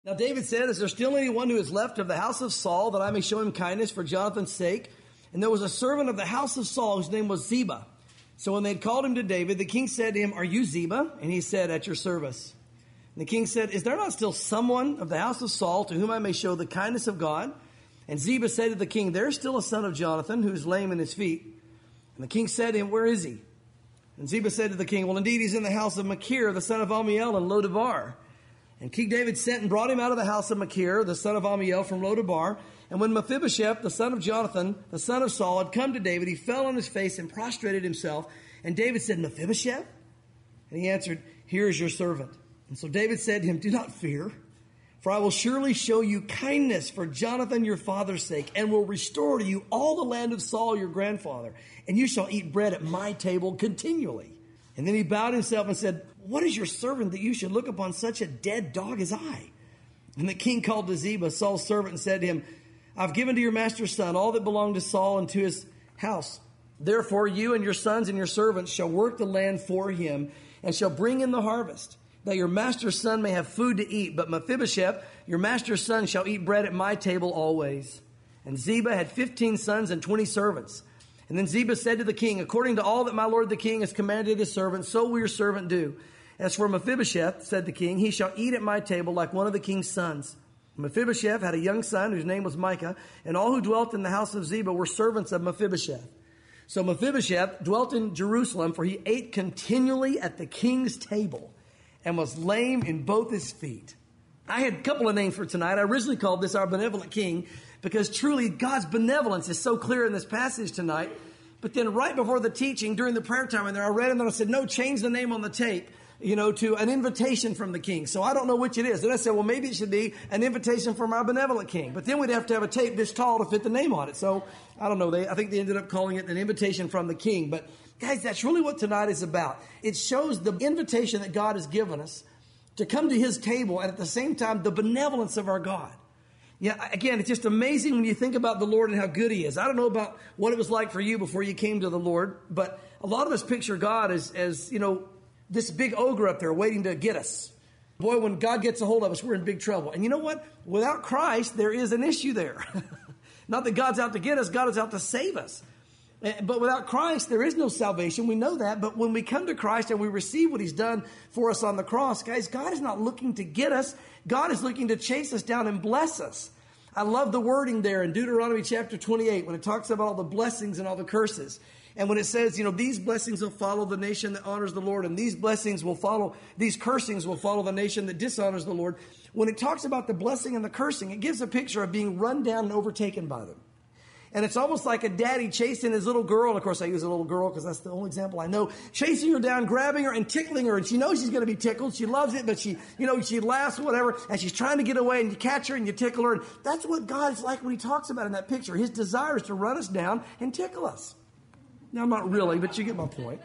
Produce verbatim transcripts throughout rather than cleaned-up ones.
Now David said, is there still anyone who is left of the house of Saul that I may show him kindness for Jonathan's sake? And there was a servant of the house of Saul whose name was Ziba. So when they had called him to David, the king said to him, are you Ziba? And he said, at your service. And the king said, is there not still someone of the house of Saul to whom I may show the kindness of God? And Ziba said to the king, there is still a son of Jonathan who is lame in his feet. And the king said to him, where is he? And Ziba said to the king, well, indeed, he's in the house of Machir, the son of Amiel, in Lodebar. And King David sent and brought him out of the house of Machir, the son of Amiel, from Lodebar. And when Mephibosheth, the son of Jonathan, the son of Saul, had come to David, he fell on his face and prostrated himself. And David said, Mephibosheth? And he answered, here is your servant. And so David said to him, do not fear, for I will surely show you kindness for Jonathan your father's sake, and will restore to you all the land of Saul your grandfather, and you shall eat bread at my table continually. And then he bowed himself and said, what is your servant that you should look upon such a dead dog as I? And the king called to Ziba, Saul's servant, and said to him, I've given to your master's son all that belonged to Saul and to his house. Therefore you and your sons and your servants shall work the land for him, and shall bring in the harvest, that your master's son may have food to eat. But Mephibosheth, your master's son, shall eat bread at my table always. And Ziba had fifteen sons and twenty servants. And then Ziba said to the king, according to all that my lord the king has commanded his servant, so will your servant do. As for Mephibosheth, said the king, he shall eat at my table like one of the king's sons. Mephibosheth had a young son whose name was Micah, and all who dwelt in the house of Ziba were servants of Mephibosheth. So Mephibosheth dwelt in Jerusalem, for he ate continually at the king's table, and was lame in both his feet. I had a couple of names for tonight. I originally called this our benevolent king, because truly God's benevolence is so clear in this passage tonight. But then right before the teaching, during the prayer time in there, I read it and then I said, no, change the name on the tape, you know, to an invitation from the king. So I don't know which it is. Then I said, well, maybe it should be an invitation from our benevolent king. But then we'd have to have a tape this tall to fit the name on it. So I don't know. They, I think they ended up calling it an invitation from the king. But guys, that's really what tonight is about. It shows the invitation that God has given us to come to his table, and at the same time, the benevolence of our God. Yeah, again, it's just amazing when you think about the Lord and how good he is. I don't know about what it was like for you before you came to the Lord, but a lot of us picture God as, as, you know, this big ogre up there waiting to get us. Boy, when God gets a hold of us, we're in big trouble. And you know what? Without Christ, there is an issue there. Not that God's out to get us, God is out to save us. But without Christ, there is no salvation. We know that. But when we come to Christ and we receive what he's done for us on the cross, guys, God is not looking to get us. God is looking to chase us down and bless us. I love the wording there in Deuteronomy chapter twenty-eight when it talks about all the blessings and all the curses. And when it says, you know, these blessings will follow the nation that honors the Lord, and these blessings will follow, these cursings will follow the nation that dishonors the Lord. When it talks about the blessing and the cursing, it gives a picture of being run down and overtaken by them. And it's almost like a daddy chasing his little girl. And of course, I use a little girl because that's the only example I know. Chasing her down, grabbing her and tickling her. And she knows she's going to be tickled. She loves it, but she, you know, she laughs, whatever. And she's trying to get away, and you catch her and you tickle her. And that's what God's like when he talks about in that picture. His desire is to run us down and tickle us. Now, not really, but you get my point.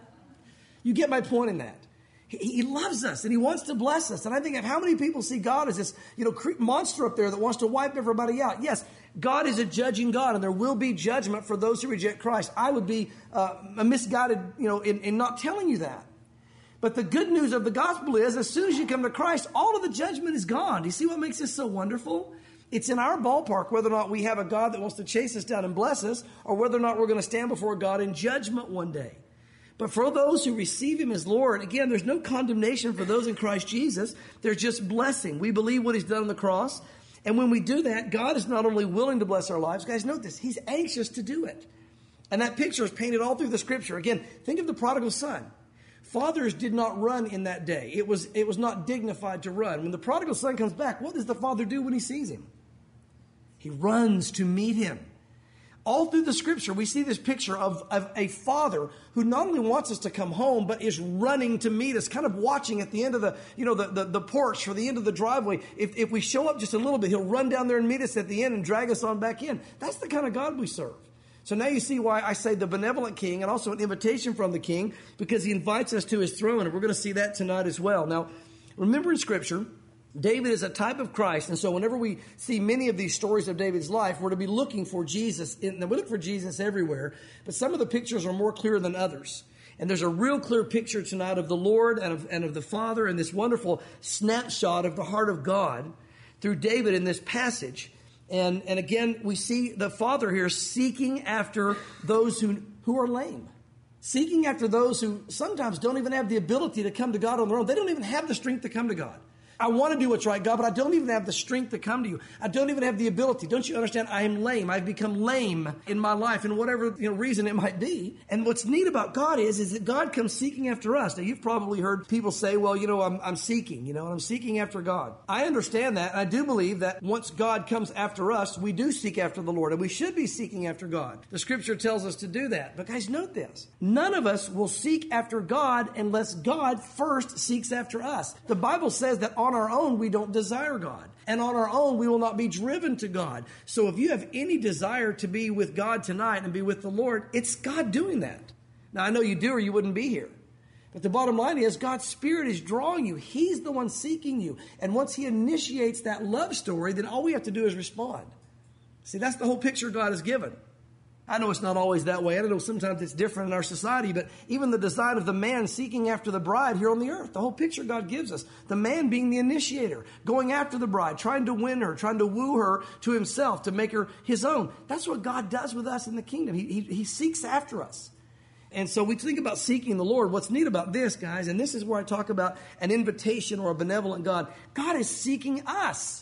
You get my point in that. He loves us and he wants to bless us. And I think of how many people see God as this, you know, monster up there that wants to wipe everybody out. Yes, God is a judging God, and there will be judgment for those who reject Christ. I would be uh, misguided, you know, in, in not telling you that. But the good news of the gospel is, as soon as you come to Christ, all of the judgment is gone. Do you see what makes this so wonderful? It's in our ballpark whether or not we have a God that wants to chase us down and bless us, or whether or not we're going to stand before God in judgment one day. But for those who receive him as Lord, again, there's no condemnation for those in Christ Jesus. There's just blessing. We believe what he's done on the cross. And when we do that, God is not only willing to bless our lives. Guys, note this. He's anxious to do it. And that picture is painted all through the scripture. Again, think of the prodigal son. Fathers did not run in that day. It was, it was not dignified to run. When the prodigal son comes back, what does the father do when he sees him? He runs to meet him. All through the scripture, we see this picture of, of a father who not only wants us to come home, but is running to meet us, kind of watching at the end of the, you know, the, the, the porch or the end of the driveway. If, if we show up just a little bit, he'll run down there and meet us at the end and drag us on back in. That's the kind of God we serve. So now you see why I say the benevolent king, and also an invitation from the king, because he invites us to his throne. And we're going to see that tonight as well. Now, remember in scripture, David is a type of Christ, and so whenever we see many of these stories of David's life, we're to be looking for Jesus. In, we look for Jesus everywhere, but some of the pictures are more clear than others. And there's a real clear picture tonight of the Lord and of, and of the Father, and this wonderful snapshot of the heart of God. through David in this passage. And, and again, we see the Father here seeking after those who, who are lame. Seeking after those who sometimes don't even have the ability to come to God on their own. They don't even have the strength to come to God. I want to do what's right, God, but I don't even have the strength to come to you. I don't even have the ability. Don't you understand? I am lame. I've become lame in my life, and whatever you know, reason it might be. And what's neat about God is, is that God comes seeking after us. Now, you've probably heard people say, well, you know, I'm, I'm seeking, you know, and I'm seeking after God. I understand that, and I do believe that once God comes after us, we do seek after the Lord, and we should be seeking after God. The Scripture tells us to do that. But guys, note this. None of us will seek after God unless God first seeks after us. The Bible says that on our own, we don't desire God. And on our own, we will not be driven to God. So if you have any desire to be with God tonight and be with the Lord, it's God doing that. Now, I know you do or you wouldn't be here. But the bottom line is God's Spirit is drawing you. He's the one seeking you. And once He initiates that love story, then all we have to do is respond. See, that's the whole picture God has given. I know it's not always that way. I know sometimes it's different in our society, but even the design of the man seeking after the bride here on the earth, the whole picture God gives us, the man being the initiator, going after the bride, trying to win her, trying to woo her to himself, to make her his own. That's what God does with us in the kingdom. He, he, he seeks after us. And so we think about seeking the Lord. What's neat about this, guys, and this is where I talk about an invitation or a benevolent God. God is seeking us.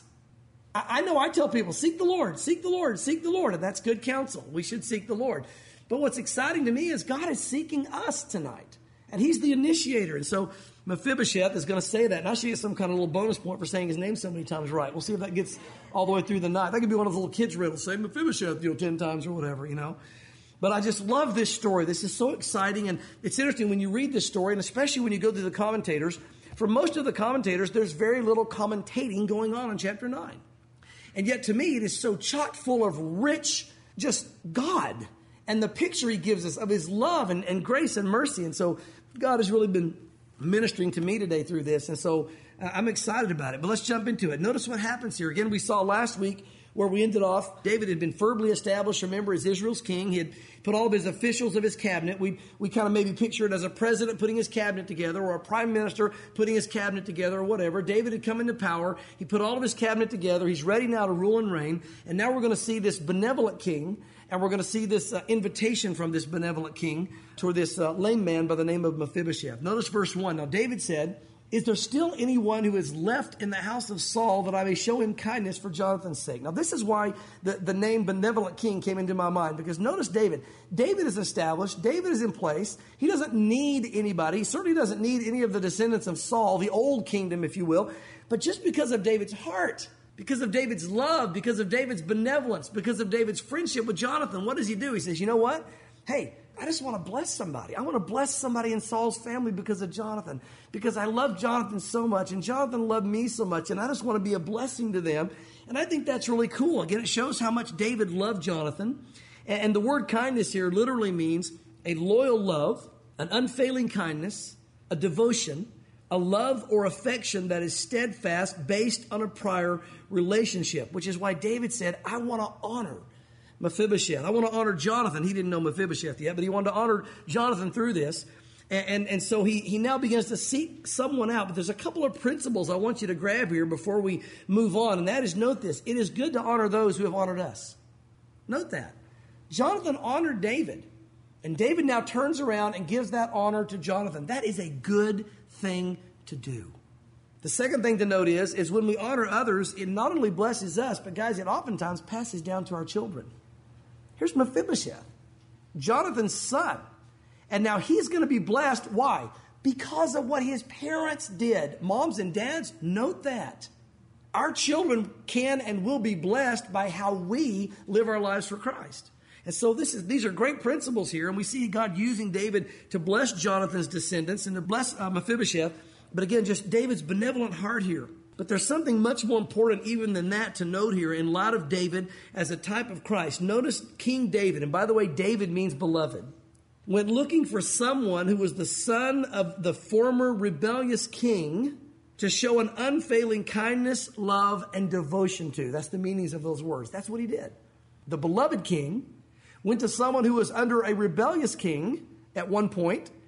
I know I tell people, seek the Lord, seek the Lord, seek the Lord. And that's good counsel. We should seek the Lord. But what's exciting to me is God is seeking us tonight. And He's the initiator. And so Mephibosheth is going to say that. And I should get some kind of little bonus point for saying his name so many times right. We'll see if that gets all the way through the night. That could be one of those little kids' riddles. Say Mephibosheth, you know, ten times or whatever, you know. But I just love this story. This is so exciting. And it's interesting when you read this story, and especially when you go through the commentators. For most of the commentators, there's very little commentating going on in chapter nine. And yet to me, it is so chock full of rich, just God. And the picture He gives us of His love and, and grace and mercy. And so God has really been ministering to me today through this. And so uh, I'm excited about it. But let's jump into it. Notice what happens here. Again, we saw last week where we ended off. David had been firmly established, remember, as Israel's king. He had put all of his officials of his cabinet. We we kind of maybe picture it as a president putting his cabinet together or a prime minister putting his cabinet together or whatever. David had come into power. He put all of his cabinet together. He's ready now to rule and reign. And now we're going to see this benevolent king, and we're going to see this uh, invitation from this benevolent king toward this uh, lame man by the name of Mephibosheth. Notice verse one. Now David said, "Is there still anyone who is left in the house of Saul that I may show him kindness for Jonathan's sake?" Now, this is why the, the name benevolent king came into my mind, because notice David. David is established. David is in place. He doesn't need anybody. He certainly doesn't need any of the descendants of Saul, the old kingdom, if you will. But just because of David's heart, because of David's love, because of David's benevolence, because of David's friendship with Jonathan, what does he do? He says, you know what? Hey, I just want to bless somebody. I want to bless somebody in Saul's family because of Jonathan, because I love Jonathan so much, and Jonathan loved me so much, and I just want to be a blessing to them. And I think that's really cool. Again, it shows how much David loved Jonathan. And the word kindness here literally means a loyal love, an unfailing kindness, a devotion, a love or affection that is steadfast based on a prior relationship, which is why David said, I want to honor Mephibosheth. I want to honor Jonathan. He didn't know Mephibosheth yet, but he wanted to honor Jonathan through this. And, and, and so he, he now begins to seek someone out. But there's a couple of principles I want you to grab here before we move on. And that is, note this. It is good to honor those who have honored us. Note that. Jonathan honored David. And David now turns around and gives that honor to Jonathan. That is a good thing to do. The second thing to note is, is when we honor others, it not only blesses us, but guys, it oftentimes passes down to our children. Here's Mephibosheth, Jonathan's son. And now he's going to be blessed. Why? Because of what his parents did. Moms and dads, note that. Our children can and will be blessed by how we live our lives for Christ. And so this is these are great principles here. And we see God using David to bless Jonathan's descendants and to bless uh, Mephibosheth. But again, just David's benevolent heart here. But there's something much more important even than that to note here in light of David as a type of Christ. Notice King David. And by the way, David means beloved. When looking for someone who was the son of the former rebellious king to show an unfailing kindness, love, and devotion to. That's the meanings of those words. That's what he did. The beloved king went to someone who was under a rebellious king at one point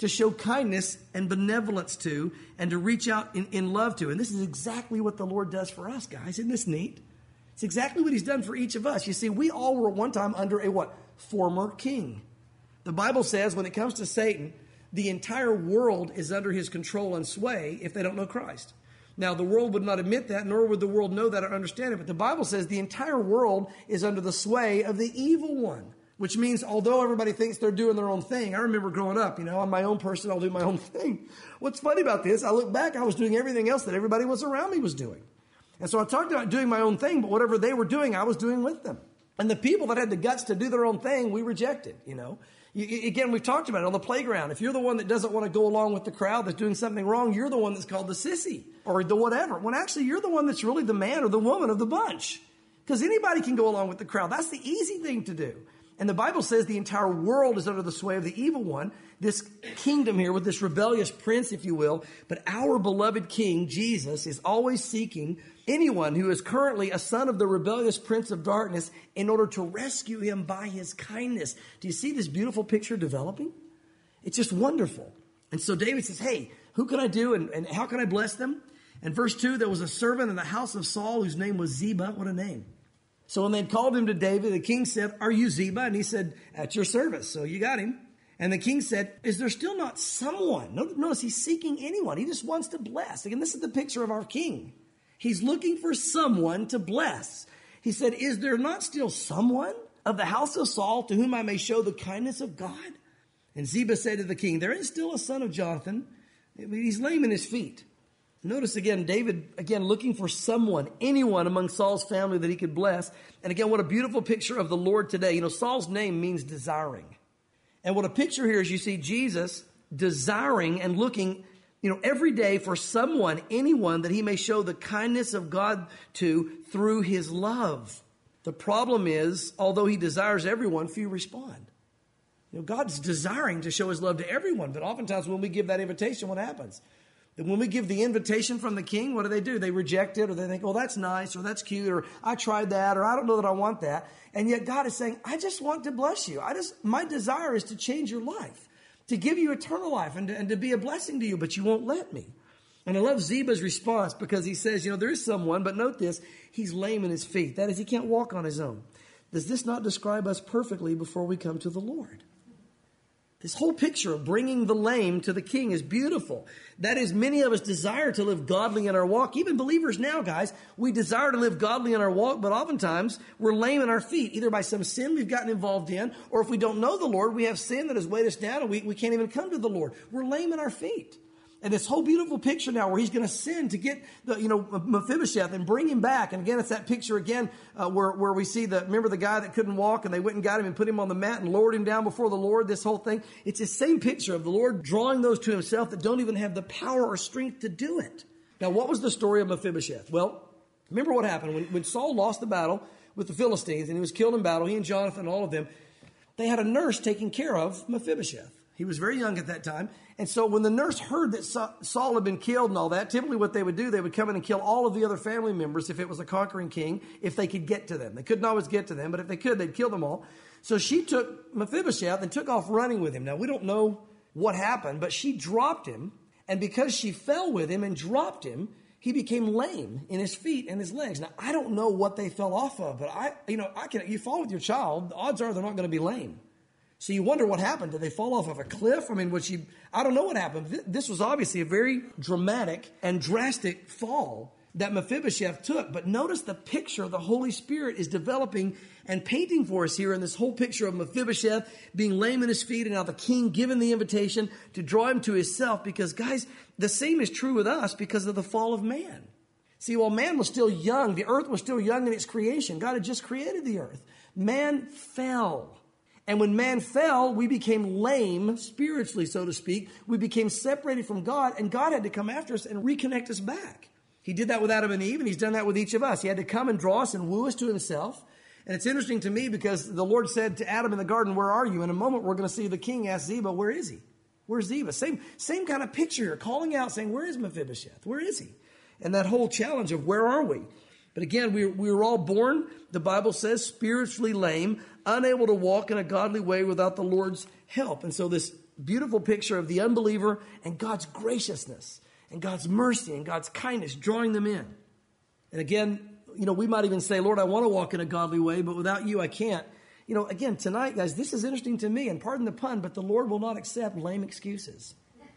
to show kindness and benevolence to, and to reach out in, in love to. And this is exactly what the Lord does for us, guys. Isn't this neat? It's exactly what he's done for each of us. You see, we all were at one time under a what? Former king. The Bible says when it comes to Satan, the entire world is under his control and sway if they don't know Christ. Now, the world would not admit that, nor would the world know that or understand it. But the Bible says the entire world is under the sway of the evil one, which means although everybody thinks they're doing their own thing, I remember growing up, you know, I'm my own person, I'll do my own thing. What's funny about this, I look back, I was doing everything else that everybody was around me was doing. And so I talked about doing my own thing, but whatever they were doing, I was doing with them. And the people that had the guts to do their own thing, we rejected, you know. You, again, we've talked about it on the playground. If you're the one that doesn't want to go along with the crowd that's doing something wrong, you're the one that's called the sissy or the whatever. When actually you're the one that's really the man or the woman of the bunch. Because anybody can go along with the crowd. That's the easy thing to do. And the Bible says the entire world is under the sway of the evil one, this kingdom here with this rebellious prince, if you will. But our beloved King, Jesus, is always seeking anyone who is currently a son of the rebellious prince of darkness in order to rescue him by his kindness. Do you see this beautiful picture developing? It's just wonderful. And so David says, hey, who can I do and, and how can I bless them? And verse two, there was a servant in the house of Saul whose name was Ziba. What a name. So when they called him to David, the king said, are you Ziba? And he said, at your service. So you got him. And the king said, is there still not someone? Notice he's seeking anyone. He just wants to bless. Again, this is the picture of our king. He's looking for someone to bless. He said, is there not still someone of the house of Saul to whom I may show the kindness of God? And Ziba said to the king, there is still a son of Jonathan. He's lame in his feet. Notice again, David, again, looking for someone, anyone among Saul's family that he could bless. And again, what a beautiful picture of the Lord today. You know, Saul's name means desiring. And what a picture here is you see Jesus desiring and looking, you know, every day for someone, anyone that he may show the kindness of God to through his love. The problem is, although he desires everyone, few respond. You know, God's desiring to show his love to everyone. But oftentimes when we give that invitation, what happens? That when we give the invitation from the king, what do they do? They reject it, or they think, oh, that's nice, or that's cute, or I tried that, or I don't know that I want that. And yet God is saying, I just want to bless you. I just, my desire is to change your life, to give you eternal life and to, and to be a blessing to you, but you won't let me. And I love Ziba's response because he says, you know, there is someone, but note this, he's lame in his feet. That is, he can't walk on his own. Does this not describe us perfectly before we come to the Lord? This whole picture of bringing the lame to the king is beautiful. That is, many of us desire to live godly in our walk. Even believers now, guys, we desire to live godly in our walk, but oftentimes we're lame in our feet, either by some sin we've gotten involved in, or if we don't know the Lord, we have sin that has weighed us down and we, we can't even come to the Lord. We're lame in our feet. And this whole beautiful picture now where he's going to send to get the, you know, Mephibosheth and bring him back. And again, it's that picture again uh, where, where we see the, remember the guy that couldn't walk and they went and got him and put him on the mat and lowered him down before the Lord, this whole thing. It's the same picture of the Lord drawing those to himself that don't even have the power or strength to do it. Now, what was the story of Mephibosheth? Well, remember what happened when, when Saul lost the battle with the Philistines and he was killed in battle, he and Jonathan, all of them, they had a nurse taking care of Mephibosheth. He was very young at that time. And so when the nurse heard that Saul had been killed and all that, typically what they would do, they would come in and kill all of the other family members if it was a conquering king, if they could get to them. They couldn't always get to them, but if they could, they'd kill them all. So she took Mephibosheth and took off running with him. Now, we don't know what happened, but she dropped him. And because she fell with him and dropped him, he became lame in his feet and his legs. Now, I don't know what they fell off of, but I, you know, I can, you fall with your child, the odds are they're not going to be lame. So you wonder what happened. Did they fall off of a cliff? I mean, was she, I don't know what happened. This was obviously a very dramatic and drastic fall that Mephibosheth took. But notice the picture the Holy Spirit is developing and painting for us here in this whole picture of Mephibosheth being lame in his feet and now the king given the invitation to draw him to himself. Because guys, the same is true with us because of the fall of man. See, while man was still young, the earth was still young in its creation. God had just created the earth. Man fell. And when man fell, we became lame spiritually, so to speak. We became separated from God, and God had to come after us and reconnect us back. He did that with Adam and Eve, and he's done that with each of us. He had to come and draw us and woo us to himself. And it's interesting to me because the Lord said to Adam in the garden, where are you? In a moment, we're going to see the king ask Ziba, where is he? Where's Ziba? Same, same kind of picture here, calling out, saying, where is Mephibosheth? Where is he? And that whole challenge of where are we? But again, we, we were all born, the Bible says, spiritually lame, unable to walk in a godly way without the Lord's help. And so this beautiful picture of the unbeliever and God's graciousness and God's mercy and God's kindness drawing them in. And again, you know, we might even say, Lord, I want to walk in a godly way, but without you, I can't. You know, again, tonight, guys, this is interesting to me, and pardon the pun, but the Lord will not accept lame excuses.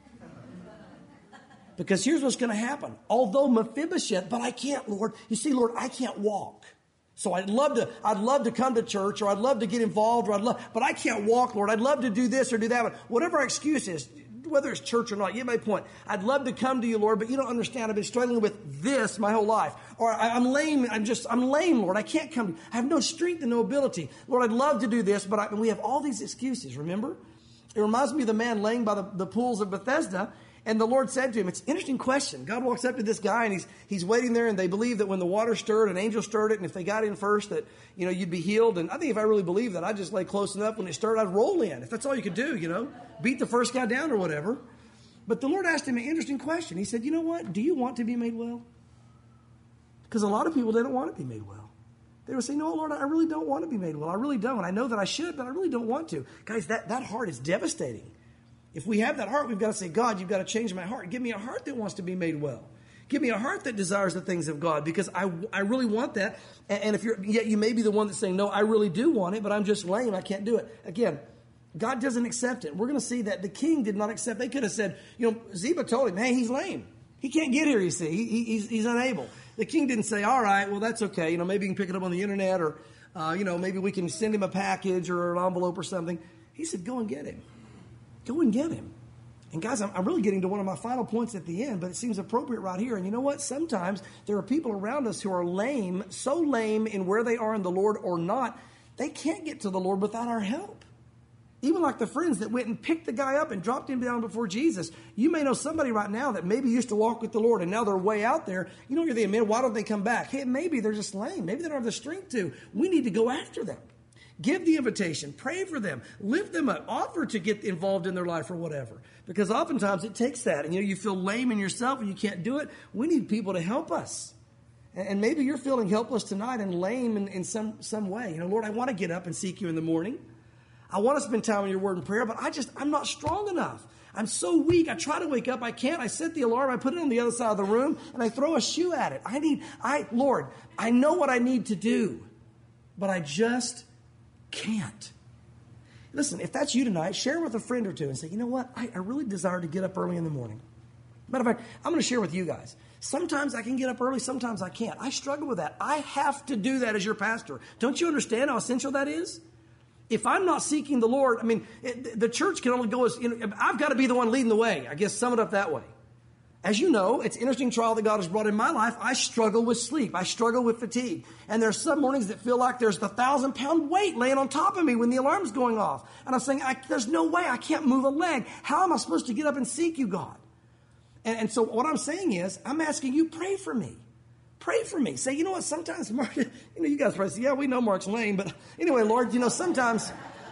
Because here's what's going to happen. Although Mephibosheth, but I can't, Lord. You see, Lord, I can't walk. So I'd love to, I'd love to come to church, or I'd love to get involved, or I'd love, but I can't walk, Lord. I'd love to do this or do that. But whatever our excuse is, whether it's church or not, you get my point. I'd love to come to you, Lord, but you don't understand. I've been struggling with this my whole life. Or I, I'm lame. I'm just, I'm lame, Lord. I can't come to you. I have no strength and no ability. Lord, I'd love to do this, but I, and we have all these excuses, remember? It reminds me of the man laying by the, the pools of Bethesda. And the Lord said to him, it's an interesting question. God walks up to this guy and he's he's waiting there, and they believe that when the water stirred, an angel stirred it, and if they got in first that, you know, you'd be healed. And I think if I really believed that, I'd just lay close enough when it stirred, I'd roll in. If that's all you could do, you know, beat the first guy down or whatever. But the Lord asked him an interesting question. He said, you know what? Do you want to be made well? Because a lot of people didn't want to be made well. They would say, no, Lord, I really don't want to be made well. I really don't. I know that I should, but I really don't want to. Guys, that, that heart is devastating. If we have that heart, we've got to say, God, you've got to change my heart. Give me a heart that wants to be made well. Give me a heart that desires the things of God, because I, I really want that. And, and if you're, yet you may be the one that's saying, no, I really do want it, but I'm just lame. I can't do it. Again, God doesn't accept it. We're going to see that the king did not accept. They could have said, you know, Ziba told him, hey, he's lame. He can't get here, you see. He, he, he's, he's unable. The king didn't say, all right, well, that's okay. You know, maybe you can pick it up on the internet, or, uh, you know, maybe we can send him a package or an envelope or something. He said, go and get him. Go and get him. And guys, I'm, I'm really getting to one of my final points at the end, but it seems appropriate right here. And you know what? Sometimes there are people around us who are lame, so lame in where they are in the Lord or not, they can't get to the Lord without our help. Even like the friends that went and picked the guy up and dropped him down before Jesus. You may know somebody right now that maybe used to walk with the Lord and now they're way out there. You know, you're thinking, man, why don't they come back? Hey, maybe they're just lame. Maybe they don't have the strength to. We need to go after them. Give the invitation. Pray for them. Lift them up. Offer to get involved in their life or whatever. Because oftentimes it takes that. And you know, you feel lame in yourself and you can't do it. We need people to help us. And maybe you're feeling helpless tonight and lame in, in some, some way. You know, Lord, I want to get up and seek you in the morning. I want to spend time in your word and prayer, but I just, I'm not strong enough. I'm so weak. I try to wake up. I can't. I set the alarm. I put it on the other side of the room and I throw a shoe at it. I need, I, Lord, I know what I need to do, but I just can't. Listen, if that's you tonight, share with a friend or two and say, you know what? I, I really desire to get up early in the morning. Matter of fact, I'm going to share with you guys. Sometimes I can get up early. Sometimes I can't. I struggle with that. I have to do that as your pastor. Don't you understand how essential that is? If I'm not seeking the Lord, I mean, it, the church can only go as, you know, I've got to be the one leading the way. I guess sum it up that way. As you know, it's an interesting trial that God has brought in my life. I struggle with sleep. I struggle with fatigue. And there's some mornings that feel like there's the thousand pound weight laying on top of me when the alarm's going off. And I'm saying, I, there's no way I can't move a leg. How am I supposed to get up and seek you, God? And, and so what I'm saying is, I'm asking you, pray for me. Pray for me. Say, you know what, sometimes, Mark, you know, you guys probably say, yeah, we know Mark's lame. But anyway, Lord, you know, sometimes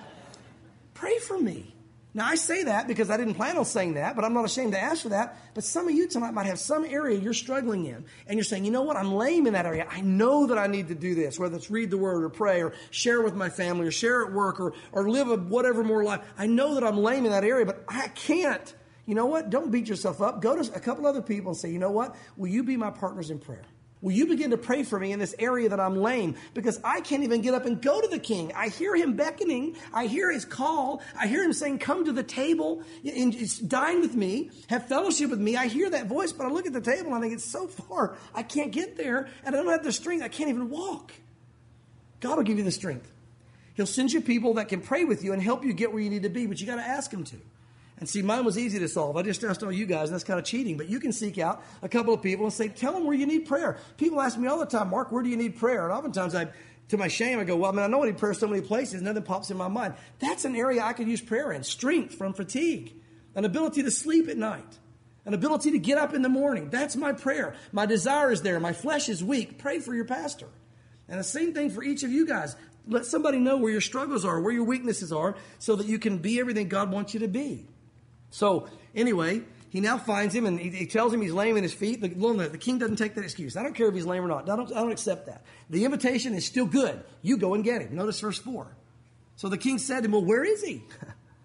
pray for me. Now, I say that because I didn't plan on saying that, but I'm not ashamed to ask for that. But some of you tonight might have some area you're struggling in, and you're saying, you know what, I'm lame in that area. I know that I need to do this, whether it's read the word or pray or share with my family or share at work or, or live a whatever more life. I know that I'm lame in that area, but I can't. You know what? Don't beat yourself up. Go to a couple other people and say, you know what? Will you be my partners in prayer? Will you begin to pray for me in this area that I'm lame? Because I can't even get up and go to the king. I hear him beckoning. I hear his call. I hear him saying, come to the table and dine with me. Have fellowship with me. I hear that voice, but I look at the table and I think it's so far. I can't get there. And I don't have the strength. I can't even walk. God will give you the strength. He'll send you people that can pray with you and help you get where you need to be, but you got to ask him to. And see, mine was easy to solve. I just asked all you guys, and that's kind of cheating. But you can seek out a couple of people and say, tell them where you need prayer. People ask me all the time, Mark, where do you need prayer? And oftentimes, I, to my shame, I go, well, I mean, I know I need prayer so many places. Nothing pops in my mind. That's an area I could use prayer in. Strength from fatigue. An ability to sleep at night. An ability to get up in the morning. That's my prayer. My desire is there. My flesh is weak. Pray for your pastor. And the same thing for each of you guys. Let somebody know where your struggles are, where your weaknesses are, so that you can be everything God wants you to be. So anyway, he now finds him and he, he tells him he's lame in his feet. The, the king doesn't take that excuse. I don't care if he's lame or not. I don't, I don't accept that. The invitation is still good. You go and get him. Notice verse four. So the king said to him, well, where is he?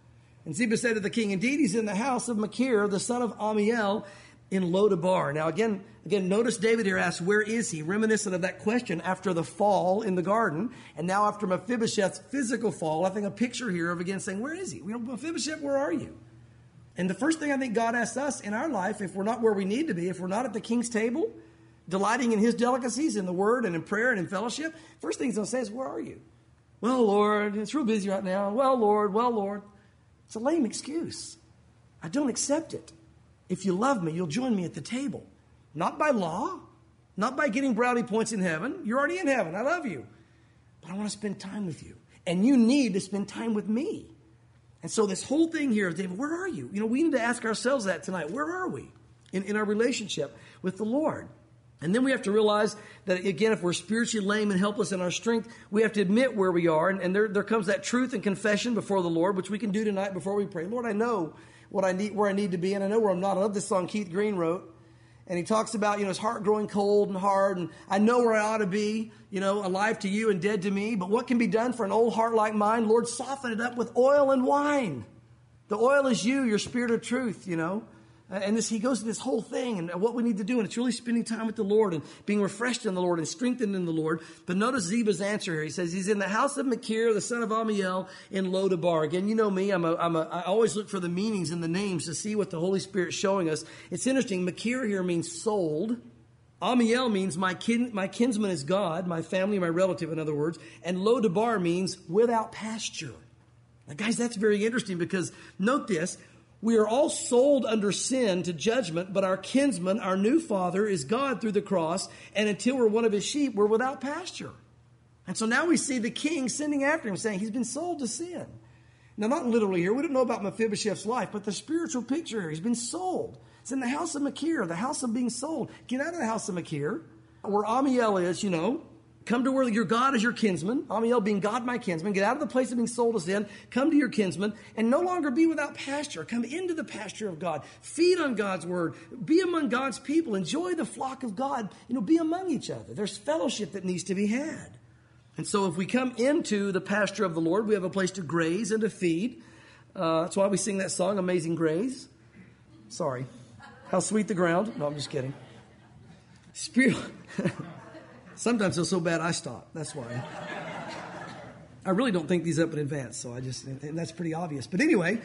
And Ziba said to the king, indeed, he's in the house of Machir, the son of Ammiel, in Lodabar. Now, again, again, notice David here asks, where is he? Reminiscent of that question after the fall in the garden. And now after Mephibosheth's physical fall, I think a picture here of, again, saying, where is he? You know, Mephibosheth, where are you? And the first thing I think God asks us in our life, if we're not where we need to be, if we're not at the king's table, delighting in his delicacies, in the word and in prayer and in fellowship, first thing he's going to say is, where are you? Well, Lord, it's real busy right now. Well, Lord, well, Lord. It's a lame excuse. I don't accept it. If you love me, you'll join me at the table. Not by law, not by getting brownie points in heaven. You're already in heaven. I love you. But I want to spend time with you. And you need to spend time with me. And so this whole thing here is, David, where are you? You know, we need to ask ourselves that tonight. Where are we in, in our relationship with the Lord? And then we have to realize that, again, if we're spiritually lame and helpless in our strength, we have to admit where we are. And, and there, there comes that truth and confession before the Lord, which we can do tonight before we pray. Lord, I know what I need, where I need to be, and I know where I'm not. I love this song Keith Green wrote. And he talks about, you know, his heart growing cold and hard. And I know where I ought to be, you know, alive to you and dead to me. But what can be done for an old heart like mine? Lord, soften it up with oil and wine. The oil is you, your spirit of truth, you know. And this, he goes to this whole thing and what we need to do. And it's really spending time with the Lord and being refreshed in the Lord and strengthened in the Lord. But notice Ziba's answer here. He says he's in the house of Machir, the son of Ammiel, in Lodabar. Again, you know me. I'm a, I'm a, I always look for the meanings in the names to see what the Holy Spirit's showing us. It's interesting. Machir here means sold. Ammiel means my kin, my kinsman is God, my family, my relative, in other words. And Lodabar means without pasture. Now, guys, that's very interesting because note this. We are all sold under sin to judgment, but our kinsman, our new father, is God through the cross. And until we're one of his sheep, we're without pasture. And so now we see the king sending after him, saying he's been sold to sin. Now, not literally here. We don't know about Mephibosheth's life, but the spiritual picture here. He's been sold. It's in the house of Machir, the house of being sold. Get out of the house of Machir, where Ammiel is, you know. Come to where your God is your kinsman. Ammiel being God, my kinsman. Get out of the place of being sold to sin. Come to your kinsman and no longer be without pasture. Come into the pasture of God. Feed on God's word. Be among God's people. Enjoy the flock of God. You know, be among each other. There's fellowship that needs to be had. And so if we come into the pasture of the Lord, we have a place to graze and to feed. Uh, that's why we sing that song, Amazing Grace. Sorry. How sweet the ground. No, I'm just kidding. Spirit. Sometimes it's so bad I stop. That's why. I really don't think these up in advance, so I just, and that's pretty obvious. But anyway,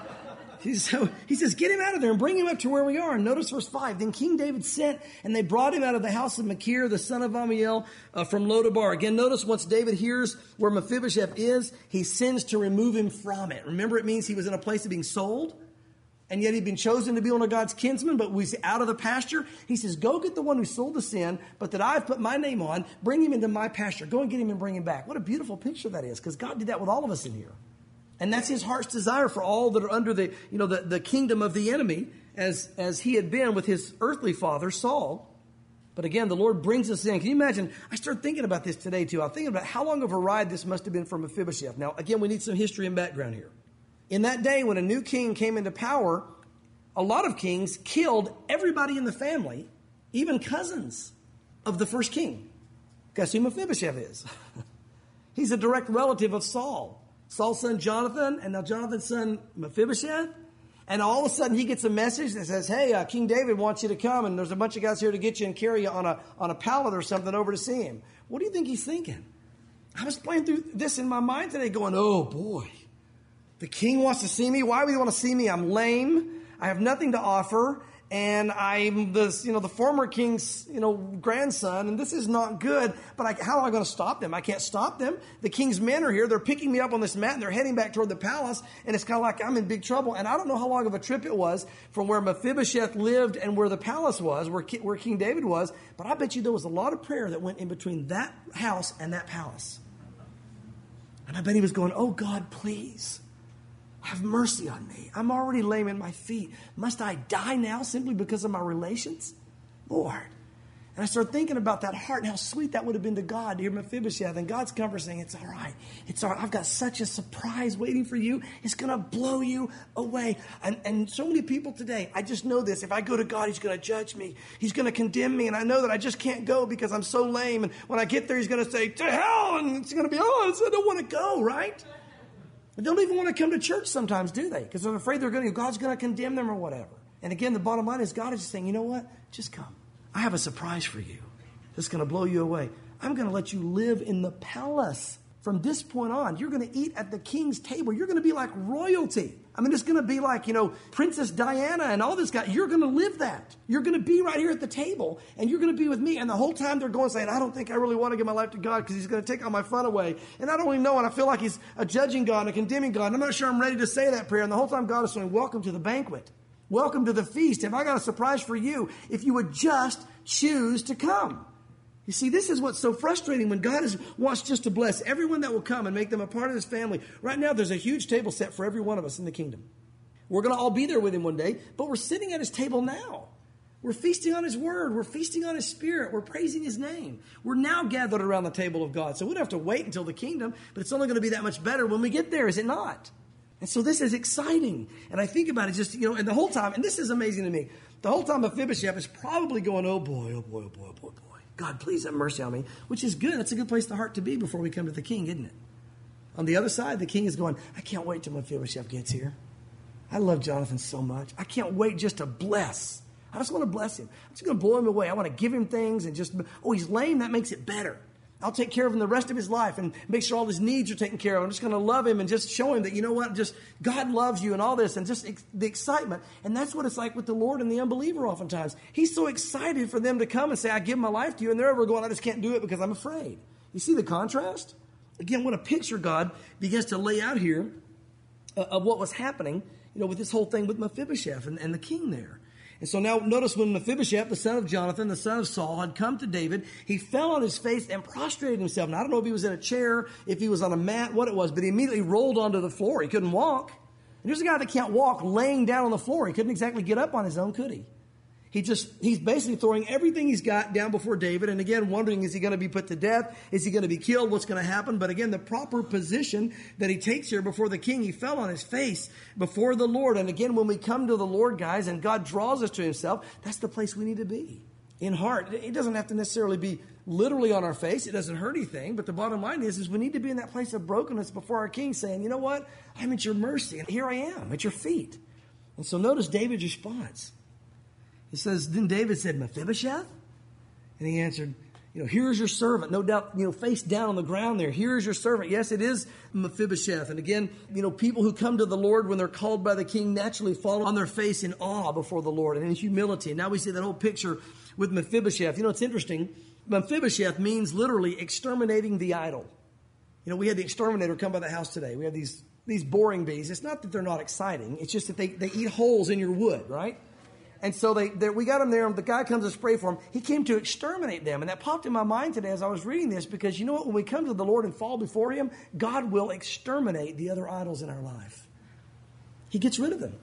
so he says, get him out of there and bring him up to where we are. And notice verse five. Then King David sent, and they brought him out of the house of Machir, the son of Ammiel, uh, from Lodabar. Again, notice once David hears where Mephibosheth is, he sends to remove him from it. Remember, it means he was in a place of being sold. And yet he'd been chosen to be one of God's kinsmen, but was out of the pasture. He says, go get the one who sold to sin, but that I've put my name on. Bring him into my pasture. Go and get him and bring him back. What a beautiful picture that is, because God did that with all of us in here. And that's his heart's desire for all that are under the, you know, the, the kingdom of the enemy, as, as he had been with his earthly father, Saul. But again, the Lord brings us in. Can you imagine? I started thinking about this today, too. I'm thinking about how long of a ride this must have been for Mephibosheth. Now, again, we need some history and background here. In that day, when a new king came into power, a lot of kings killed everybody in the family, even cousins of the first king. Guess who Mephibosheth is? He's a direct relative of Saul. Saul's son Jonathan, and now Jonathan's son Mephibosheth. And all of a sudden he gets a message that says, hey, uh, King David wants you to come, and there's a bunch of guys here to get you and carry you on a, on a pallet or something over to see him. What do you think he's thinking? I was playing through this in my mind today going, oh boy, the king wants to see me. Why would he want to see me? I'm lame. I have nothing to offer. And I'm the, you know, the former king's, you know, grandson, and this is not good. But I, how am I going to stop them? I can't stop them. The king's men are here. They're picking me up on this mat, and they're heading back toward the palace. And it's kind of like I'm in big trouble. And I don't know how long of a trip it was from where Mephibosheth lived and where the palace was, where, where King David was. But I bet you there was a lot of prayer that went in between that house and that palace. And I bet he was going, oh, God, please. Have mercy on me. I'm already lame in my feet. Must I die now simply because of my relations? Lord. And I started thinking about that heart and how sweet that would have been to God to hear Mephibosheth. And God's comfort saying, it's all right. It's all right. I've got such a surprise waiting for you. It's going to blow you away. And, and so many people today, I just know this. If I go to God, he's going to judge me. He's going to condemn me. And I know that I just can't go because I'm so lame. And when I get there, he's going to say, to hell. And it's going to be, oh, I don't want to go, right? They don't even want to come to church sometimes, do they? Because they're afraid they're going to, God's going to condemn them or whatever. And again, the bottom line is God is just saying, you know what? Just come. I have a surprise for you. That's going to blow you away. I'm going to let you live in the palace. From this point on, you're going to eat at the king's table. You're going to be like royalty. I mean, it's going to be like, you know, Princess Diana and all this guy. You're going to live that. You're going to be right here at the table, and you're going to be with me. And the whole time they're going saying, I don't think I really want to give my life to God because he's going to take all my fun away. And I don't even know, and I feel like he's a judging God and a condemning God. And I'm not sure I'm ready to say that prayer. And the whole time God is saying, welcome to the banquet. Welcome to the feast. Have I got a surprise for you if you would just choose to come? You see, this is what's so frustrating when God is, wants just to bless everyone that will come and make them a part of his family. Right now, there's a huge table set for every one of us in the kingdom. We're going to all be there with him one day, but we're sitting at his table now. We're feasting on his word. We're feasting on his spirit. We're praising his name. We're now gathered around the table of God. So we don't have to wait until the kingdom, but it's only going to be that much better when we get there, is it not? And so this is exciting. And I think about it just, you know, and the whole time, and this is amazing to me, the whole time Mephibosheth is probably going, oh boy, oh boy, oh boy, oh boy, oh boy. God, please have mercy on me, which is good. That's a good place the heart to be before we come to the king, isn't it? On the other side, the king is going, I can't wait till Mephibosheth gets here. I love Jonathan so much. I can't wait just to bless. I just want to bless him. I'm just going to blow him away. I want to give him things and just, oh, he's lame. That makes it better. I'll take care of him the rest of his life and make sure all his needs are taken care of. I'm just going to love him and just show him that, you know what, just God loves you and all this and just ex- the excitement. And that's what it's like with the Lord and the unbeliever oftentimes. He's so excited for them to come and say, I give my life to you. And they're ever going, I just can't do it because I'm afraid. You see the contrast? Again, what a picture God begins to lay out here uh, of what was happening, you know, with this whole thing with Mephibosheth and, and the king there. And so now notice when Mephibosheth, the son of Jonathan, the son of Saul, had come to David, he fell on his face and prostrated himself. Now, I don't know if he was in a chair, if he was on a mat, what it was, but he immediately rolled onto the floor. He couldn't walk. And here's a guy that can't walk laying down on the floor. He couldn't exactly get up on his own, could he? He just, he's basically throwing everything he's got down before David. And again, wondering, is he going to be put to death? Is he going to be killed? What's going to happen? But again, the proper position that he takes here before the king, he fell on his face before the Lord. And again, when we come to the Lord, guys, and God draws us to himself, that's the place we need to be. In heart. It doesn't have to necessarily be literally on our face. It doesn't hurt anything. But the bottom line is, is we need to be in that place of brokenness before our king saying, you know what? I'm at your mercy. And here I am at your feet. And so notice David's response. It says, then David said, Mephibosheth? And he answered, you know, here is your servant. No doubt, you know, face down on the ground there. Here is your servant. Yes, it is Mephibosheth. And again, you know, people who come to the Lord when they're called by the king naturally fall on their face in awe before the Lord and in humility. And now we see that whole picture with Mephibosheth. You know, it's interesting. Mephibosheth means literally exterminating the idol. You know, we had the exterminator come by the house today. We have these, these boring bees. It's not that they're not exciting. It's just that they, they eat holes in your wood, right? And so they, they, we got them there, and the guy comes to spray for them. He came to exterminate them. And that popped in my mind today as I was reading this, because you know what? When we come to the Lord and fall before him, God will exterminate the other idols in our life. He gets rid of them.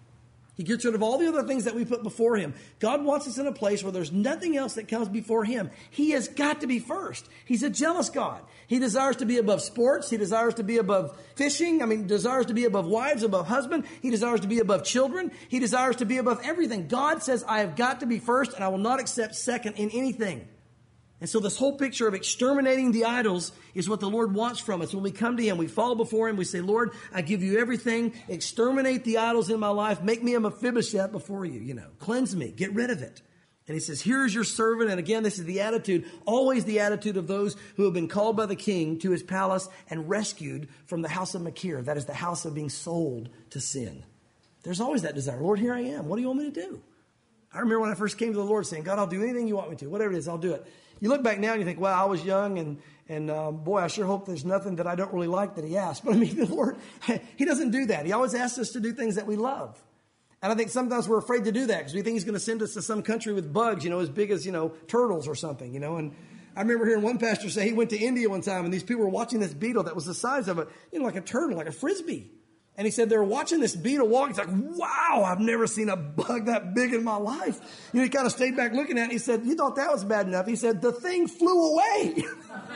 He gets rid of all the other things that we put before him. God wants us in a place where there's nothing else that comes before him. He has got to be first. He's a jealous God. He desires to be above sports. He desires to be above fishing. I mean, desires to be above wives, above husband. He desires to be above children. He desires to be above everything. God says, I have got to be first, and I will not accept second in anything. And so this whole picture of exterminating the idols is what the Lord wants from us. When we come to him, we fall before him, we say, Lord, I give you everything. Exterminate the idols in my life. Make me a Mephibosheth before you, you know. Cleanse me. Get rid of it. And he says, here is your servant. And again, this is the attitude, always the attitude of those who have been called by the king to his palace and rescued from the house of Machir. That is the house of being sold to sin. There's always that desire. Lord, here I am. What do you want me to do? I remember when I first came to the Lord saying, God, I'll do anything you want me to. Whatever it is, I'll do it. You look back now and you think, wow, I was young and, and um, boy, I sure hope there's nothing that I don't really like that he asked. But I mean, the Lord, he doesn't do that. He always asks us to do things that we love. And I think sometimes we're afraid to do that because we think he's going to send us to some country with bugs, you know, as big as, you know, turtles or something, you know. And I remember hearing one pastor say he went to India one time and these people were watching this beetle that was the size of a, you know, like a turtle, like a frisbee. And he said they were watching this beetle walk. He's like, wow, I've never seen a bug that big in my life. You know, he kind of stayed back looking at it. He said, you thought that was bad enough. He said, the thing flew away.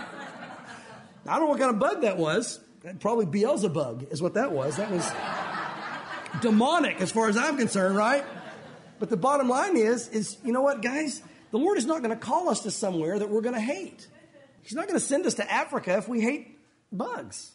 I don't know what kind of bug that was. Probably Beelzebub is what that was. That was demonic as far as I'm concerned, right? But the bottom line is, is you know what, guys? The Lord is not going to call us to somewhere that we're going to hate. He's not going to send us to Africa if we hate bugs.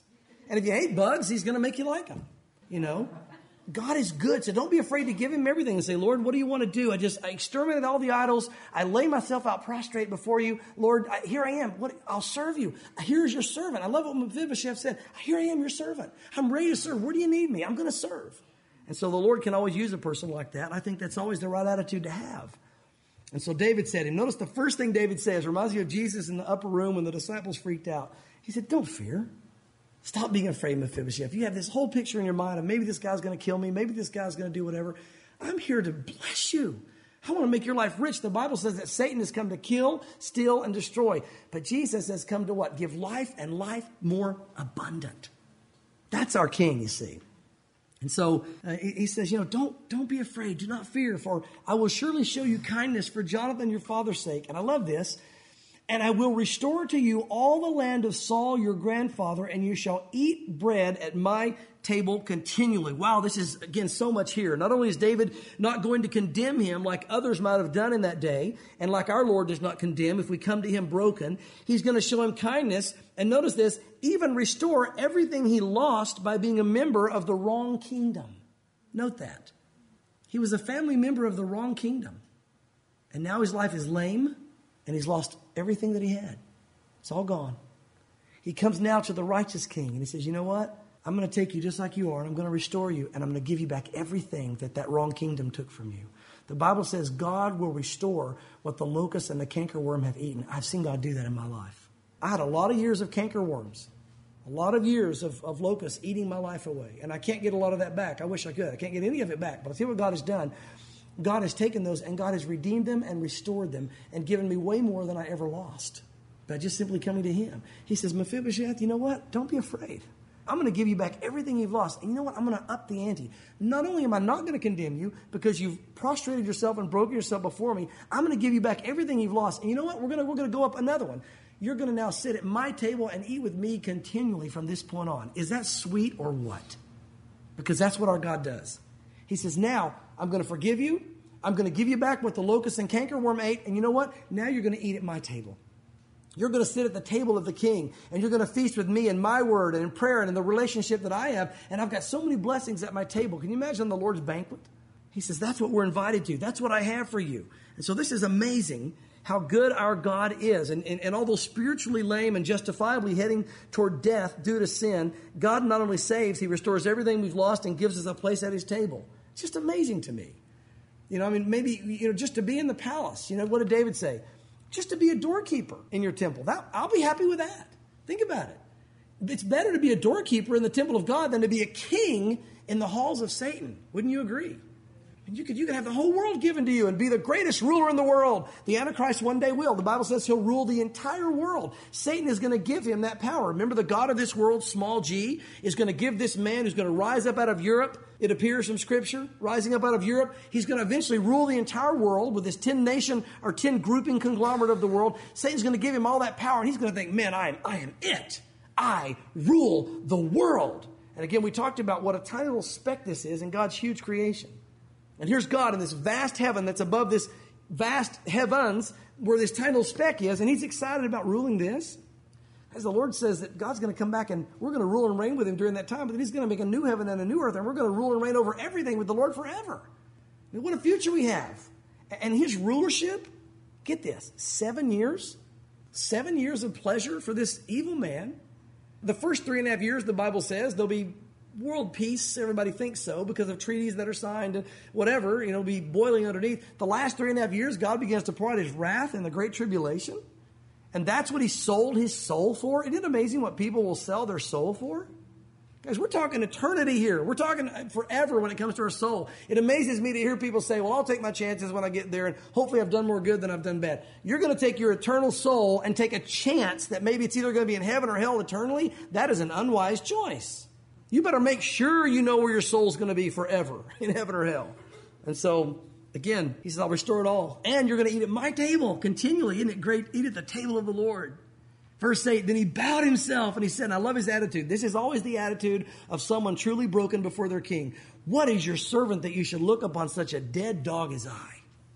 And if you hate bugs, he's going to make you like them, you know. God is good, so don't be afraid to give him everything and say, Lord, what do you want to do? I just I exterminated all the idols. I lay myself out prostrate before you. Lord, I, here I am. What, I'll serve you. Here's your servant. I love what Mephibosheth said. Here I am, your servant. I'm ready to serve. Where do you need me? I'm going to serve. And so the Lord can always use a person like that. I think that's always the right attitude to have. And so David said, and notice the first thing David says reminds you of Jesus in the upper room when the disciples freaked out. He said, don't fear. Stop being afraid, Mephibosheth. You have this whole picture in your mind of maybe this guy's going to kill me. Maybe this guy's going to do whatever. I'm here to bless you. I want to make your life rich. The Bible says that Satan has come to kill, steal, and destroy. But Jesus has come to what? Give life and life more abundant. That's our King, you see. And so uh, he says, you know, don't, don't be afraid. Do not fear, for I will surely show you kindness for Jonathan, your father's sake. And I love this. And I will restore to you all the land of Saul, your grandfather, and you shall eat bread at my table continually. Wow, this is, again, so much here. Not only is David not going to condemn him like others might have done in that day, and like our Lord does not condemn if we come to him broken, he's going to show him kindness. And notice this, even restore everything he lost by being a member of the wrong kingdom. Note that. He was a family member of the wrong kingdom. And now his life is lame. And he's lost everything that he had. It's all gone. He comes now to the righteous king. And he says, you know what? I'm going to take you just like you are. And I'm going to restore you. And I'm going to give you back everything that that wrong kingdom took from you. The Bible says God will restore what the locust and the cankerworm have eaten. I've seen God do that in my life. I had a lot of years of cankerworms. A lot of years of, of locusts eating my life away. And I can't get a lot of that back. I wish I could. I can't get any of it back. But I see what God has done. God has taken those and God has redeemed them and restored them and given me way more than I ever lost by just simply coming to him. He says, Mephibosheth, you know what? Don't be afraid. I'm going to give you back everything you've lost. And you know what? I'm going to up the ante. Not only am I not going to condemn you because you've prostrated yourself and broken yourself before me, I'm going to give you back everything you've lost. And you know what? We're going to, we're going to go up another one. You're going to now sit at my table and eat with me continually from this point on. Is that sweet or what? Because that's what our God does. He says, now I'm going to forgive you. I'm going to give you back what the locust and cankerworm ate. And you know what? Now you're going to eat at my table. You're going to sit at the table of the king. And you're going to feast with me in my word and in prayer and in the relationship that I have. And I've got so many blessings at my table. Can you imagine the Lord's banquet? He says, that's what we're invited to. That's what I have for you. And so this is amazing how good our God is. And, and, and although spiritually lame and justifiably heading toward death due to sin, God not only saves, he restores everything we've lost and gives us a place at his table. It's just amazing to me. You know, I mean, maybe, you know, just to be in the palace. You know, what did David say? Just to be a doorkeeper in your temple. That, I'll be happy with that. Think about it. It's better to be a doorkeeper in the temple of God than to be a king in the halls of Satan. Wouldn't you agree? And you could, you could have the whole world given to you and be the greatest ruler in the world. The Antichrist one day will. The Bible says he'll rule the entire world. Satan is going to give him that power. Remember, the God of this world, small g, is going to give this man who's going to rise up out of Europe. It appears from Scripture, rising up out of Europe. He's going to eventually rule the entire world with this ten nation or ten grouping conglomerate of the world. Satan's going to give him all that power, and he's going to think, man, I am, I am it. I rule the world. And again, we talked about what a tiny little speck this is in God's huge creation. And here's God in this vast heaven that's above this vast heavens where this tiny little speck is, and he's excited about ruling this. As the Lord says that God's going to come back and we're going to rule and reign with him during that time, but then he's going to make a new heaven and a new earth, and we're going to rule and reign over everything with the Lord forever. I mean, what a future we have. And his rulership, get this, seven years, seven years of pleasure for this evil man. The first three and a half years, the Bible says, there'll be world peace. Everybody thinks so because of treaties that are signed and whatever, you know, be boiling underneath. The last three and a half years, God begins to pour out his wrath in the great tribulation. And that's what he sold his soul for. Isn't it amazing what people will sell their soul for? Guys, we're talking eternity here. We're talking forever when it comes to our soul. It amazes me to hear people say, well, I'll take my chances when I get there, and hopefully I've done more good than I've done bad. You're going to take your eternal soul and take a chance that maybe it's either going to be in heaven or hell eternally. That is an unwise choice. You better make sure you know where your soul's going to be forever, in heaven or hell. And so, again, he says, I'll restore it all. And you're going to eat at my table continually. Isn't it great? Eat at the table of the Lord. Verse eight, then he bowed himself and he said, and I love his attitude. This is always the attitude of someone truly broken before their king. What is your servant that you should look upon such a dead dog as I?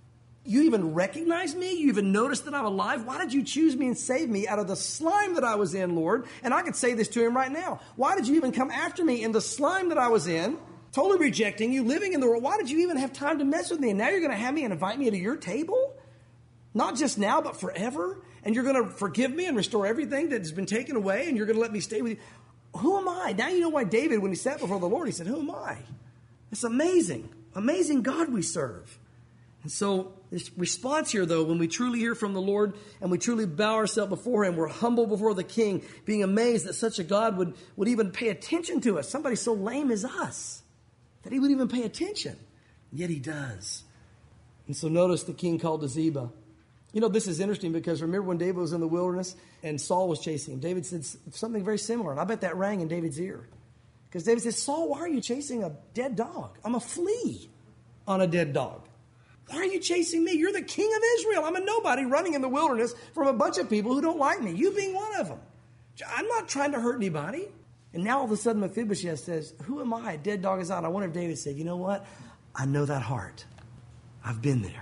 You even recognize me? You even notice that I'm alive? Why did you choose me and save me out of the slime that I was in, Lord? And I could say this to him right now. Why did you even come after me in the slime that I was in? Totally rejecting you, living in the world. Why did you even have time to mess with me? And now you're going to have me and invite me to your table? Not just now, but forever? And you're going to forgive me and restore everything that has been taken away, and you're going to let me stay with you? Who am I? Now you know why David, when he sat before the Lord, he said, who am I? It's amazing. Amazing God we serve. And so this response here, though, when we truly hear from the Lord and we truly bow ourselves before him, we're humble before the King, being amazed that such a God would, would even pay attention to us. Somebody so lame as us, that he would even pay attention. And yet he does. And so notice the king called to Ziba. You know, this is interesting because remember when David was in the wilderness and Saul was chasing him? David said something very similar, and I bet that rang in David's ear. Because David said, Saul, why are you chasing a dead dog? I'm a flea on a dead dog. Why are you chasing me? You're the king of Israel. I'm a nobody running in the wilderness from a bunch of people who don't like me, you being one of them. I'm not trying to hurt anybody. And now all of a sudden Mephibosheth says, who am I? A dead dog is out. I wonder if David said, you know what? I know that heart. I've been there.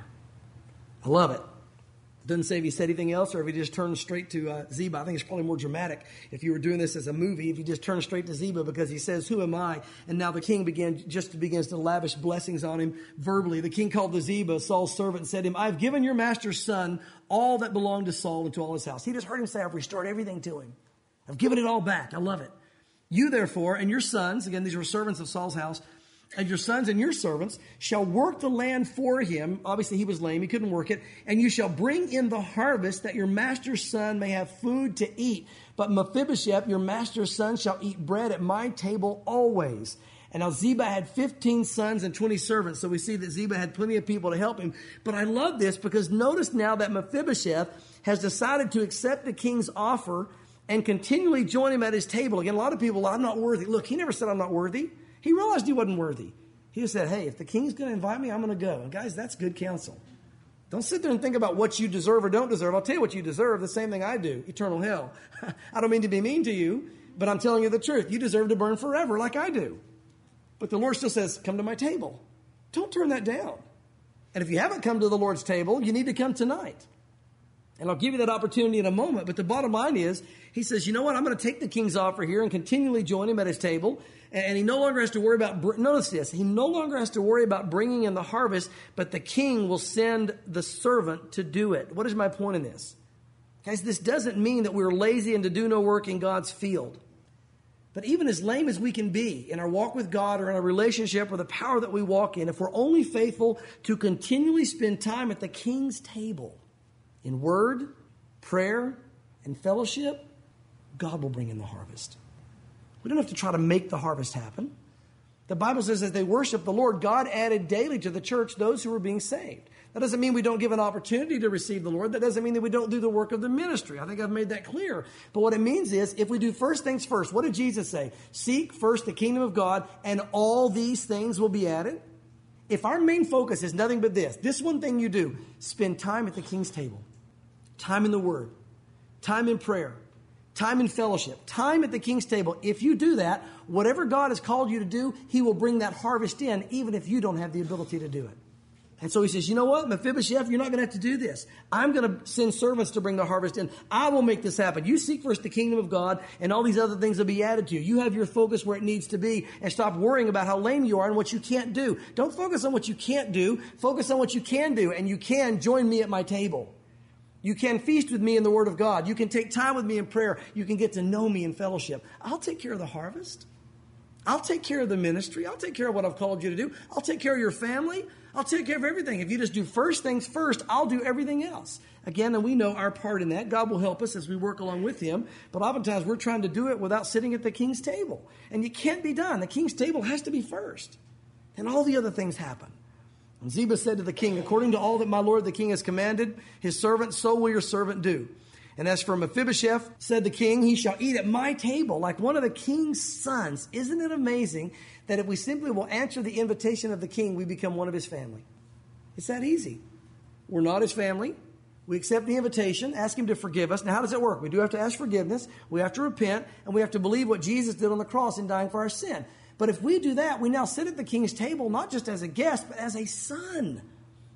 I love it. Doesn't say if he said anything else or if he just turned straight to uh, Ziba. I think it's probably more dramatic if you were doing this as a movie, if you just turned straight to Ziba, because he says, who am I? And now the king began, just begins to lavish blessings on him verbally. The king called to Ziba, Saul's servant, and said to him, I've given your master's son all that belonged to Saul and to all his house. He just heard him say, I've restored everything to him. I've given it all back. I love it. You therefore and your sons, again, these were servants of Saul's house, and your sons and your servants shall work the land for him. Obviously, he was lame. He couldn't work it. And you shall bring in the harvest that your master's son may have food to eat. But Mephibosheth, your master's son, shall eat bread at my table always. And now Ziba had fifteen sons and twenty servants. So we see that Ziba had plenty of people to help him. But I love this because notice now that Mephibosheth has decided to accept the king's offer and continually join him at his table. Again, a lot of people, I'm not worthy. Look, he never said I'm not worthy. He realized he wasn't worthy. He just said, hey, if the king's going to invite me, I'm going to go. And guys, that's good counsel. Don't sit there and think about what you deserve or don't deserve. I'll tell you what you deserve, the same thing I do, eternal hell. I don't mean to be mean to you, but I'm telling you the truth. You deserve to burn forever like I do. But the Lord still says, come to my table. Don't turn that down. And if you haven't come to the Lord's table, you need to come tonight. And I'll give you that opportunity in a moment. But the bottom line is, he says, you know what? I'm going to take the king's offer here and continually join him at his table. And he no longer has to worry about, notice this, he no longer has to worry about bringing in the harvest, but the king will send the servant to do it. What is my point in this? Guys, this doesn't mean that we're lazy and to do no work in God's field. But even as lame as we can be in our walk with God or in our relationship or the power that we walk in, if we're only faithful to continually spend time at the king's table in word, prayer, and fellowship, God will bring in the harvest. We don't have to try to make the harvest happen. The Bible says as they worship the Lord, God added daily to the church those who were being saved. That doesn't mean we don't give an opportunity to receive the Lord. That doesn't mean that we don't do the work of the ministry. I think I've made that clear. But what it means is if we do first things first, what did Jesus say? Seek first the kingdom of God and all these things will be added. If our main focus is nothing but this, this one thing you do, spend time at the king's table, time in the word, time in prayer, time in fellowship, time at the king's table. If you do that, whatever God has called you to do, he will bring that harvest in, even if you don't have the ability to do it. And so he says, you know what, Mephibosheth, you're not going to have to do this. I'm going to send servants to bring the harvest in. I will make this happen. You seek first the kingdom of God, and all these other things will be added to you. You have your focus where it needs to be, and stop worrying about how lame you are and what you can't do. Don't focus on what you can't do. Focus on what you can do, and you can join me at my table. You can feast with me in the Word of God. You can take time with me in prayer. You can get to know me in fellowship. I'll take care of the harvest. I'll take care of the ministry. I'll take care of what I've called you to do. I'll take care of your family. I'll take care of everything. If you just do first things first, I'll do everything else. Again, and we know our part in that. God will help us as we work along with him. But oftentimes we're trying to do it without sitting at the king's table. And you can't be done. The king's table has to be first. And all the other things happen. And Ziba said to the king, according to all that my lord the king has commanded his servant, so will your servant do. And as for Mephibosheth, said the king, he shall eat at my table like one of the king's sons. Isn't it amazing that if we simply will answer the invitation of the king, we become one of his family? It's that easy. We're not his family. We accept the invitation, ask him to forgive us. Now, how does it work? We do have to ask forgiveness. We have to repent, and we have to believe what Jesus did on the cross in dying for our sin. But if we do that, we now sit at the king's table, not just as a guest, but as a son.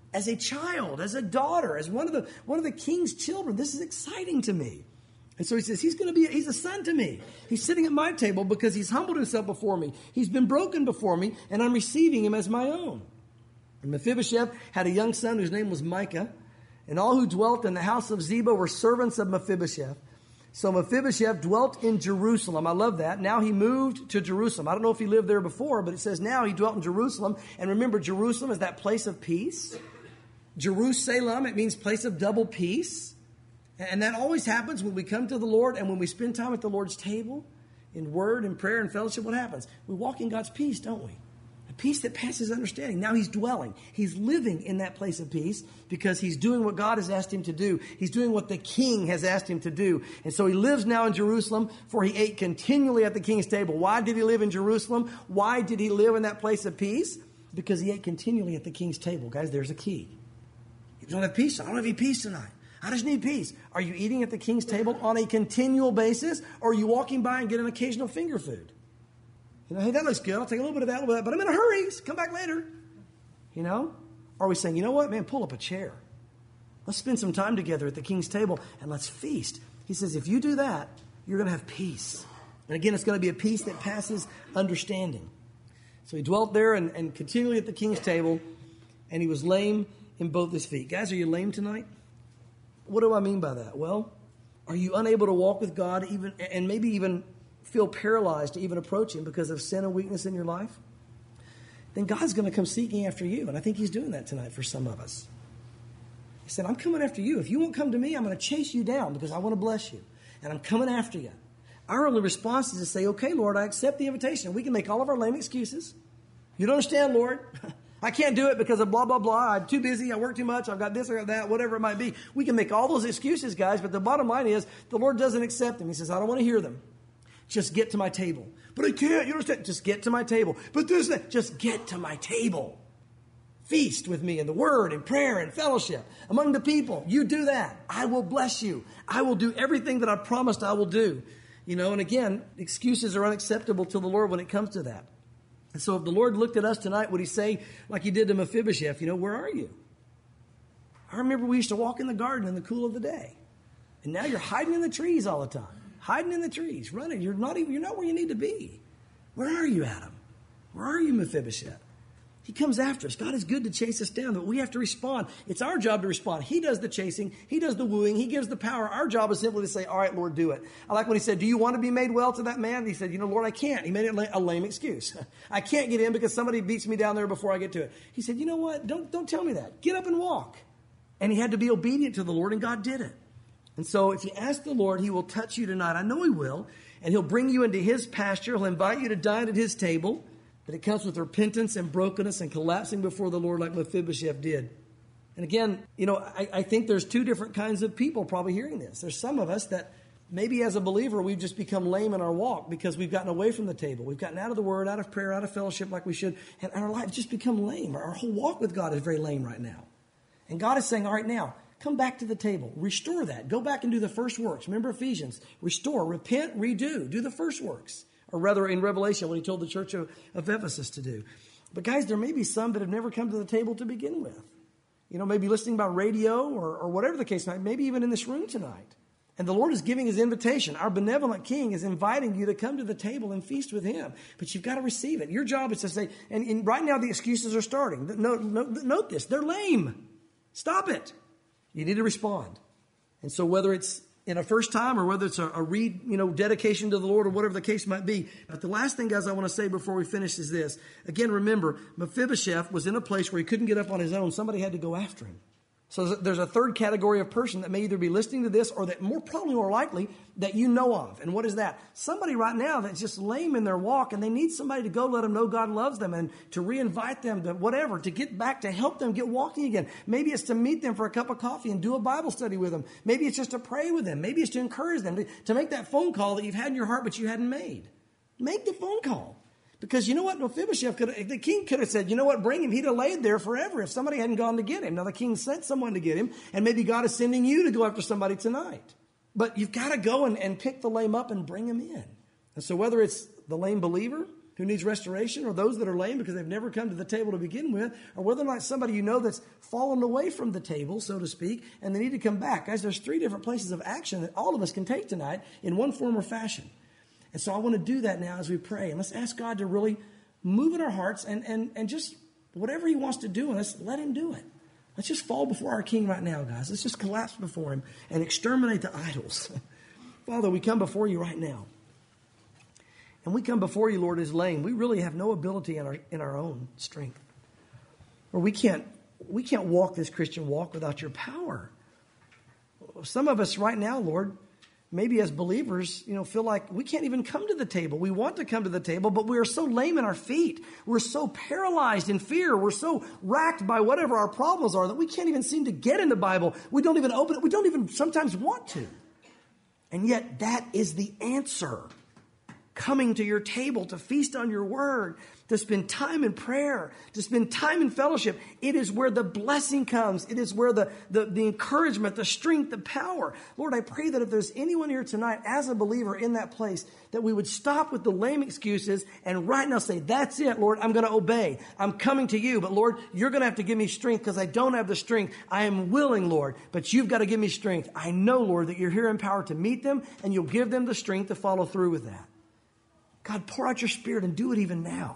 as a child, as a daughter, as one of the one of the king's children. This is exciting to me. And so he says, he's going to be, he's a son to me. He's sitting at my table because he's humbled himself before me. He's been broken before me, and I'm receiving him as my own. And Mephibosheth had a young son whose name was Micah, and all who dwelt in the house of Ziba were servants of Mephibosheth. So Mephibosheth dwelt in Jerusalem. I love that. Now he moved to Jerusalem. I don't know if he lived there before, but it says now he dwelt in Jerusalem. And remember, Jerusalem is that place of peace. Jerusalem, it means place of double peace. And that always happens when we come to the Lord and when we spend time at the Lord's table in word and prayer and fellowship. What happens? We walk in God's peace, don't we? A peace that passes understanding. Now he's dwelling. He's living in that place of peace because he's doing what God has asked him to do. He's doing what the king has asked him to do. And so he lives now in Jerusalem, for he ate continually at the king's table. Why did he live in Jerusalem? Why did he live in that place of peace? Because he ate continually at the king's table. Guys, there's a key. You don't have peace. I don't have any peace tonight. I just need peace. Are you eating at the king's table on a continual basis? Or are you walking by and get an occasional finger food? You know, hey, that looks good. I'll take a little bit of that, a little bit of that, but I'm in a hurry. So come back later. You know? Or are we saying, you know what, man, pull up a chair. Let's spend some time together at the king's table and let's feast. He says, if you do that, you're going to have peace. And again, it's going to be a peace that passes understanding. So he dwelt there and, and continually at the king's table, and he was lame in both his feet. Guys, are you lame tonight? What do I mean by that? Well, are you unable to walk with God even, and maybe even feel paralyzed to even approach him because of sin and weakness in your life? Then God's going to come seeking after you. And I think he's doing that tonight for some of us. He said, I'm coming after you. If you won't come to me, I'm going to chase you down because I want to bless you. And I'm coming after you. Our only response is to say, okay, Lord, I accept the invitation. We can make all of our lame excuses. You don't understand, Lord. I can't do it because of blah, blah, blah. I'm too busy. I work too much. I've got this, I got that, whatever it might be. We can make all those excuses, guys. But the bottom line is the Lord doesn't accept them. He says, I don't want to hear them. Just get to my table. But I can't. You understand? Just get to my table. But this, that. Just get to my table. Feast with me in the word and prayer and fellowship among the people. You do that. I will bless you. I will do everything that I promised I will do. You know, and again, excuses are unacceptable to the Lord when it comes to that. And so if the Lord looked at us tonight, would he say, like he did to Mephibosheth, you know, where are you? I remember we used to walk in the garden in the cool of the day. And now you're hiding in the trees all the time. Hiding in the trees, running. You're not even, you're not where you need to be. Where are you, Adam? Where are you, Mephibosheth? He comes after us. God is good to chase us down, but we have to respond. It's our job to respond. He does the chasing. He does the wooing. He gives the power. Our job is simply to say, all right, Lord, do it. I like when he said, do you want to be made well to that man? He said, you know, Lord, I can't. He made it a lame excuse. I can't get in because somebody beats me down there before I get to it. He said, you know what? Don't, don't tell me that. Get up and walk. And he had to be obedient to the Lord, and God did it. And so if you ask the Lord, he will touch you tonight. I know he will. And he'll bring you into his pasture. He'll invite you to dine at his table. But it comes with repentance and brokenness and collapsing before the Lord like Mephibosheth did. And again, you know, I, I think there's two different kinds of people probably hearing this. There's some of us that maybe as a believer, we've just become lame in our walk because we've gotten away from the table. We've gotten out of the word, out of prayer, out of fellowship like we should. And our life just become lame. Our whole walk with God is very lame right now. And God is saying, all right, now, come back to the table. Restore that. Go back and do the first works. Remember Ephesians. Restore, repent, redo. Do the first works. Or rather in Revelation, what he told the church of, of Ephesus to do. But guys, there may be some that have never come to the table to begin with. You know, maybe listening by radio or, or whatever the case might be, maybe even in this room tonight. And the Lord is giving his invitation. Our benevolent King is inviting you to come to the table and feast with him. But you've got to receive it. Your job is to say, and, and right now the excuses are starting. Note, note, note this, they're lame. Stop it. You need to respond. And so whether it's in a first time or whether it's a, a re, you know, dedication to the Lord or whatever the case might be. But the last thing, guys, I want to say before we finish is this. Again, remember, Mephibosheth was in a place where he couldn't get up on his own. Somebody had to go after him. So there's a third category of person that may either be listening to this or that more probably more likely that you know of. And what is that? Somebody right now that's just lame in their walk and they need somebody to go let them know God loves them and to reinvite them to whatever, to get back, to help them get walking again. Maybe it's to meet them for a cup of coffee and do a Bible study with them. Maybe it's just to pray with them. Maybe it's to encourage them, to, to make that phone call that you've had in your heart but you hadn't made. Make the phone call. Because you know what? Mephibosheth could have, the king could have said, you know what, bring him. He'd have laid there forever if somebody hadn't gone to get him. Now the king sent someone to get him, and maybe God is sending you to go after somebody tonight. But you've got to go and, and pick the lame up and bring him in. And so whether it's the lame believer who needs restoration, or those that are lame because they've never come to the table to begin with, or whether or not somebody you know that's fallen away from the table, so to speak, and they need to come back. Guys, there's three different places of action that all of us can take tonight in one form or fashion. And so I want to do that now as we pray. And let's ask God to really move in our hearts and, and, and just whatever he wants to do in us, let him do it. Let's just fall before our King right now, guys. Let's just collapse before him and exterminate the idols. Father, we come before you right now. And we come before you, Lord, as lame. We really have no ability in our in our own strength. Or we can't we can't walk this Christian walk without your power. Some of us right now, Lord, maybe as believers, you know, feel like we can't even come to the table. We want to come to the table, but we are so lame in our feet. We're so paralyzed in fear. We're so racked by whatever our problems are that we can't even seem to get in the Bible. We don't even open it. We don't even sometimes want to. And yet that is the answer. Coming to your table to feast on your word, to spend time in prayer, to spend time in fellowship. It is where the blessing comes. It is where the, the, the encouragement, the strength, the power. Lord, I pray that if there's anyone here tonight as a believer in that place, that we would stop with the lame excuses and right now say, that's it, Lord, I'm going to obey. I'm coming to you, but Lord, you're going to have to give me strength because I don't have the strength. I am willing, Lord, but you've got to give me strength. I know, Lord, that you're here in power to meet them and you'll give them the strength to follow through with that. God, pour out your Spirit and do it even now.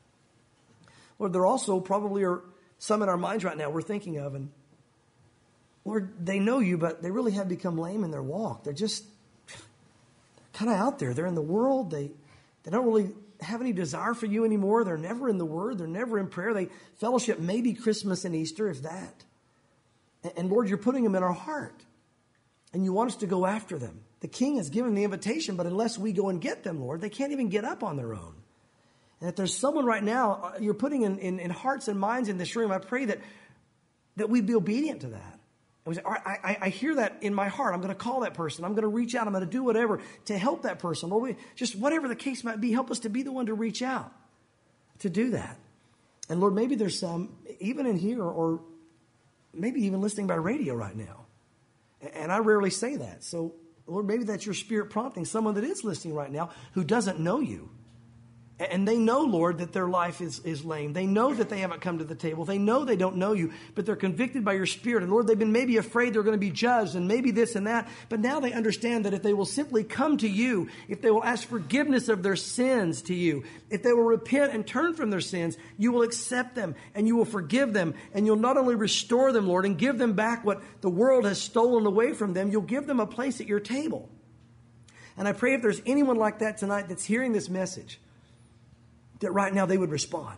Lord, there also probably are some in our minds right now we're thinking of. And Lord, they know you, but they really have become lame in their walk. They're just kind of out there. They're in the world. They, they don't really have any desire for you anymore. They're never in the Word. They're never in prayer. They fellowship maybe Christmas and Easter, if that. And, and Lord, you're putting them in our heart. And you want us to go after them. The King has given the invitation, but unless we go and get them, Lord, they can't even get up on their own. And if there's someone right now you're putting in, in, in hearts and minds in this room, I pray that, that we'd be obedient to that. And we say, all right, I, I hear that in my heart. I'm going to call that person. I'm going to reach out. I'm going to do whatever to help that person. Lord, we, just whatever the case might be, help us to be the one to reach out to do that. And Lord, maybe there's some, even in here or maybe even listening by radio right now. And I rarely say that. So, Lord, maybe that's your Spirit prompting someone that is listening right now who doesn't know you. And they know, Lord, that their life is, is lame. They know that they haven't come to the table. They know they don't know you, but they're convicted by your Spirit. And Lord, they've been maybe afraid they're going to be judged and maybe this and that. But now they understand that if they will simply come to you, if they will ask forgiveness of their sins to you, if they will repent and turn from their sins, you will accept them and you will forgive them. And you'll not only restore them, Lord, and give them back what the world has stolen away from them, you'll give them a place at your table. And I pray if there's anyone like that tonight that's hearing this message, that right now they would respond.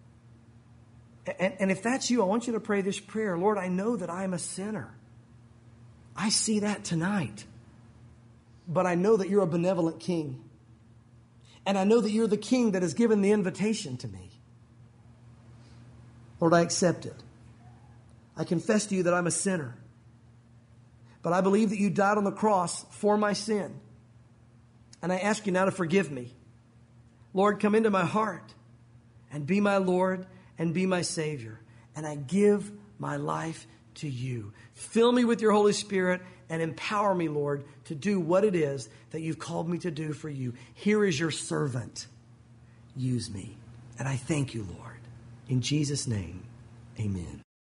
And, and if that's you, I want you to pray this prayer. Lord, I know that I am a sinner. I see that tonight. But I know that you're a benevolent King. And I know that you're the King that has given the invitation to me. Lord, I accept it. I confess to you that I'm a sinner. But I believe that you died on the cross for my sin. And I ask you now to forgive me. Lord, come into my heart and be my Lord and be my Savior. And I give my life to you. Fill me with your Holy Spirit and empower me, Lord, to do what it is that you've called me to do for you. Here is your servant. Use me. And I thank you, Lord. In Jesus' name, amen.